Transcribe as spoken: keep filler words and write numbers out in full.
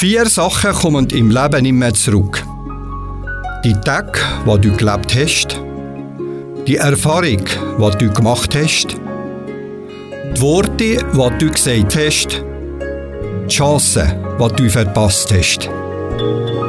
Vier Sachen kommen im Leben nicht mehr zurück. Die Tage, die du gelebt hast, die Erfahrung, die du gemacht hast, die Worte, die du gesagt hast, die Chancen, die du verpasst hast.